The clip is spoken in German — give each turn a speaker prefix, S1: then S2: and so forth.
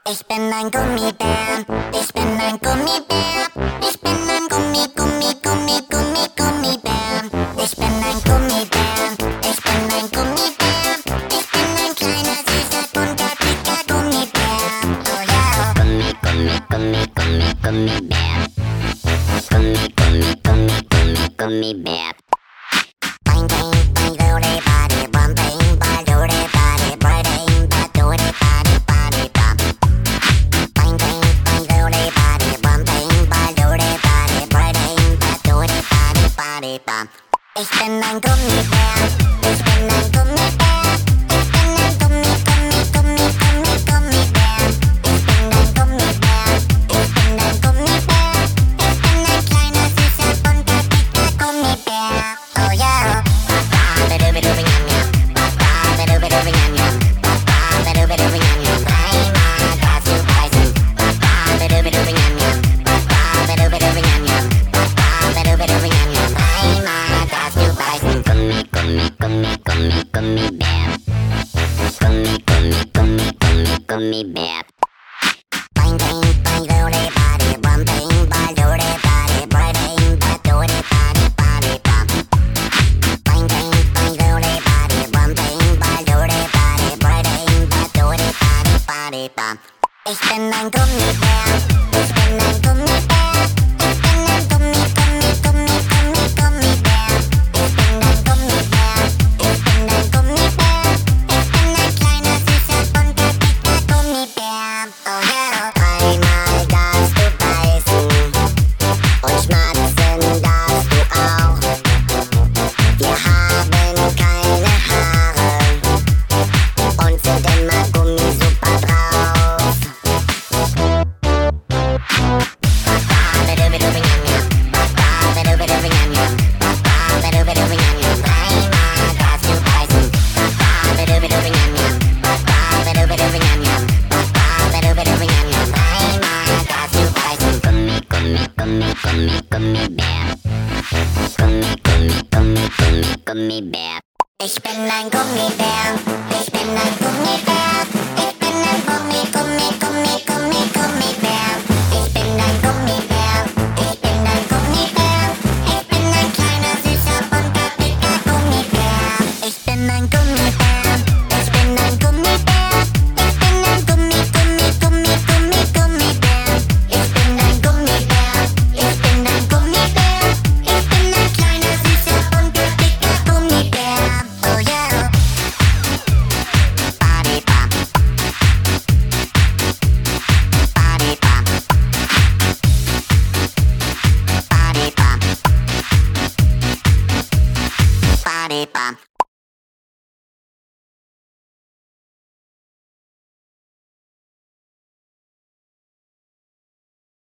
S1: Ich bin ein Gummibär, ich bin ein Gummibär, ich bin ein Gummibär. Ich bin ein Gummibär, ich bin ein Gummibär, ich bin ein kleiner, süßer, bunter, dicker Gummibär. Oh ja. Gummibär. Gummibär. Bang, bang, bang, body, body, bum, bang, body, body, body, body, body, body, bum. Bang, bang, bang, body, body, bum, bang, body, body, body, body, body, bum. Ich bin ein Gummibär, ich bin ein Gummibär, ich bin ein Gummibär. Ich bin ein Gummibär, ich bin ein Gummibär, ich bin ein kleiner, süßer, bunter, dicker Gummibär. Oh ja. Gummibär. Bang, bang, bang, body, body, bum, bang, body, body, body, body, body, bum. Bang, bang, bang, body, body, bum, bang, body, body, body, bum. Ich bin ein Gummibär, ich bin ein Gummibär, ich bin ein Gummibär. Ich bin ein Gummibär, ich bin ein Gummibär, ich bin ein kleiner, süßer, bunter, dicker Gummibär. Oh ja. Dreimal darfst du beißen und schmatzen darfst du auch. Wir haben keine Haare und sind immer gummisuper drauf. Gummibär. Ich bin ein Gummibär, ich bin ein Gummibär, ich bin ein Gummibär. Ich bin ein Gummibär, ich bin ein Gummibär, ich bin ein kleiner, süßer, bunter, dicker Gummibär. Ich bin ein Gummibär, ich bin ein Gummibär, ich bin ein Gummibär. Ich bin ein Gummibär, ich bin ein Gummibär, ich bin ein kleiner, süßer, bunter, dicker Gummibär. Oh ja. Body bum. Body bum. Body bum. Body bum.